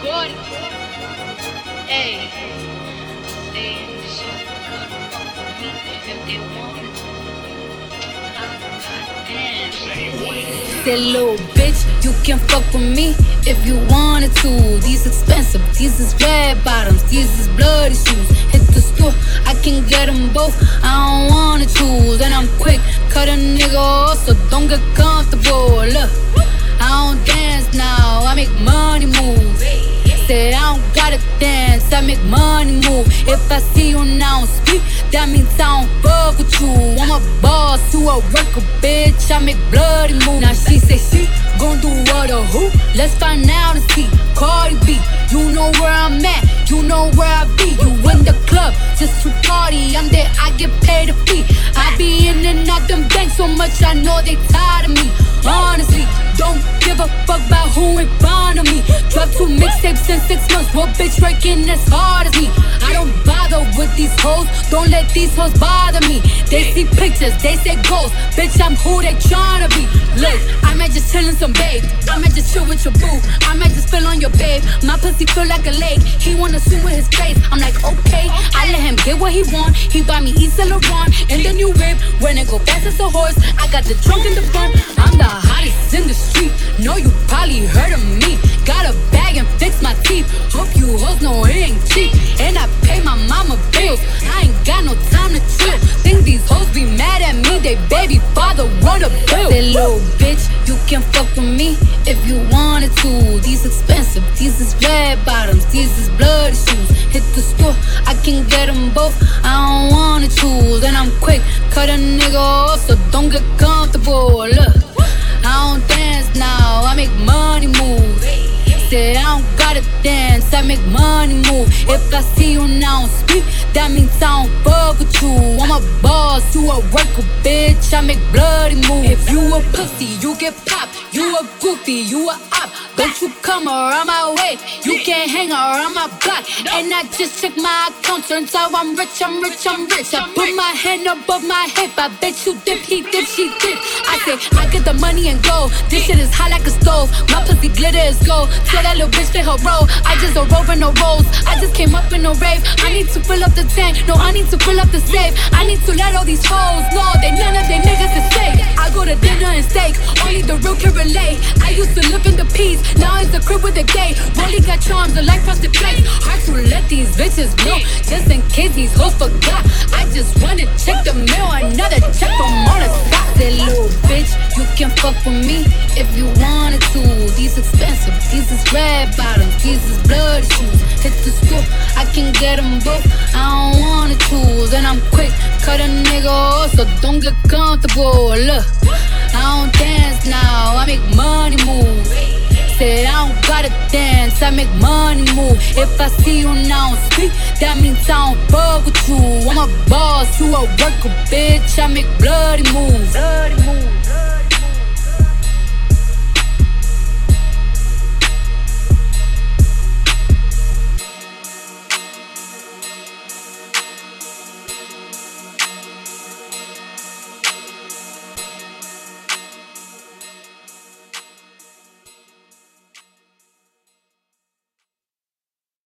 Gordon. Hey, saying shit couldn't fuck with me if they wanted to. Goddamn. Say, little bitch, you can fuck with me if you wanted to. These expensive, these is red bottoms, these is bloody shoes. Hit the store, I can get them both, I don't wanna choose. And I'm quick, cut a nigga off, so don't get comfortable. Look, I don't dance now, I make money move. Say I don't gotta dance, I make money move. If I see you now speak, that means I don't fuck with you. I'm a boss, you a worker, bitch, I make bloody moves. Now she say she gon' do what or who? Let's find out and see. Cardi B, you know where I'm at, you know where I be. You in the club just to party, I'm there, I get paid a fee. I be in and out them banks so much, I know they tired of me. Honestly, don't give a fuck about who in front of me. Drop 2 mixtapes in 6 months, what bitch working as hard as me? I don't bother with these hoes, don't let these hoes bother me. They see pictures, they say ghosts, bitch I'm who they tryna be. Look, I might just chillin' some babe, I might just chill with your boo, I might just spill on your babe. My pussy feel like a lake, he wanna swim with his face. I'm like okay, I let him get what he want. He buy me Yves Saint Laurent and the new whip. When it go fast as a horse, I got the trunk in the front. I'm the hottest in the street, know you probably heard of me. Got a bag and fix my teeth, hope you hoes know it ain't cheap. And I pay my mama bills, I ain't got no time to chill. Think these hoes be mad at me, they baby father wanna bill. Say little bitch, you can fuck with me if you wanted to. These expensive, these is red bottoms, these is bloody shoes. Hit the store, I can get them both, I don't wanna choose. And I'm quick, cut a nigga off, so don't get comfortable. Look, I don't dance now, I make money move. Say I don't gotta dance, I make money move. If I see you now speak, that means I don't fuck with you. I'm a boss, you a worker, bitch, I make bloody moves. If you a pussy, you get popped. You a goofy, you a op. Don't you come around my way, you can't hang around my block. And I just check my account, turns out I'm rich, I'm rich, I'm rich. I put my hand above my hip, I bet you dip, he dip, she dip. I say, I get the money and go, this shit is hot like a stove. My pussy glitter is gold, tell that little bitch play her role. I just don't roll for no rolls, I just came up in a rave. I need to fill up the tank, no I need to fill up the safe. I need to let all these hoes know they none of they niggas is safe. I go to dinner and steak, only the real can relate. I used to live in the peace, now it's a crib with a gate. Rolly got charms, the life frosted plate. Hard to let these bitches know, just in case these hoes forgot. I just wanna check the mail, another check from on the spot. Say little bitch, you can fuck with me if you wanted to. These expensive, these is red bottoms, these is bloody shoes. Hit the store, I can get them both, I don't wanna choose. And I'm quick, cut a nigga off, so don't get comfortable. Look, I don't dance now, I make money move. Say I don't gotta dance, I make money move. If I see you now speak, that means I don't fuck with you. I'm a boss, you a worker, bitch, I make bloody moves. Bloody moves.